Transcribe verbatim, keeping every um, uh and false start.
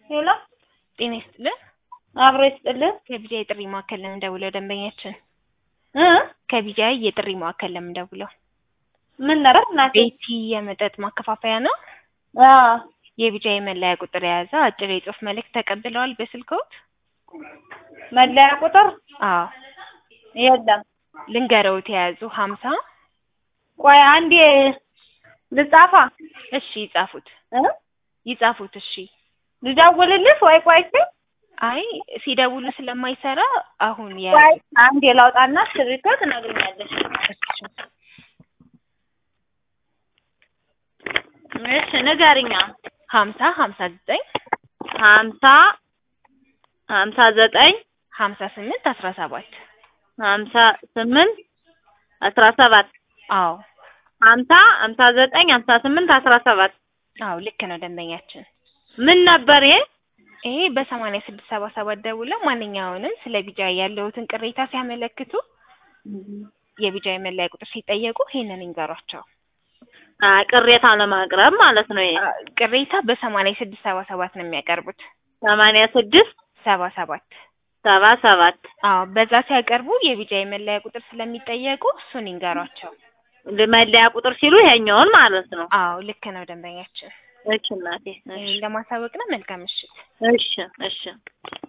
ሄሎ ጤና ይስጥልን። አብሮ ይስጥልን። ከቢጃይ የጥሪ ማዕከል ለምን ደውለው ደንበኛችን እ ከቢጃይ የጥሪ ማዕከል ለምን ደውለው? ምን ነበር እናቴ? ቤቲ የመጠጥ ማከፋፈያ ነው። አዎ የቢጃይ መለያ ቁጥር የያዘ አጭር የጽሁፍ መልእክት ተቀብለዋል በስልክዎት? መለያ ቁጥር አዎ የለም። ልንገረውት የያዙ ሀምሳ ቆይ አንዴ ልጻፋ። እሺ ይጻፉት እ ይጻፉት እሺ። ልደውልልሽ ወይ ቆይቼ? አይ ሲደውሉ ስለማይሰራ አሁን ያ ቆይ አንዴ ላውጣና ሽሪኮ ትነግሪኛለሽ። እሺ ንገሪኛ። ሀምሳ ሀምሳ ዘጠኝ ሀምሳ ሀምሳ ዘጠኝ ሀምሳ ስምንት አስራ ሰባት ሀምሳ ስምንት አስራ ሰባት አዎ ሀምሳ ሀምሳ ዘጠኝ ሀምሳ ስምንት አስራ ሰባት አዎ ልክ ነው ደንበኛችን። ምን ነበር ይሄ? ይሄ በሰማንያ ስድስት ሰባ ሰባት ደውለው ማንኛውንም ስለ ቢጃይ ያለውትን ቅሬታ ሲያመለክቱ የቢጃይ መለያ ቁጥር ሲጠየቁ ይሄንን ይንገሯቸው። አ ቅሬታ ለማቅረብ ማለት ነው። ይሄ ቅሬታ በሰማንያ ስድስት ሰባ ሰባት ነው የሚያቀርቡት። ሰማንያ ስድስት ሰባ ሰባት ሰባ ሰባት አዎ በዛ ሲያቀርቡ የቢጃይ መለያ ቁጥር ስለሚጠየቁ እሱን ይንገሯቸው። መለያ ቁጥር ሲሉ ይሄኛውን ማለት ነው። አዎ ልክ ነው ደንበኛችን። እሺ እናቴ እሺ ለማሳወቅ ነው። መልካም ምሽት። እሺ እሺ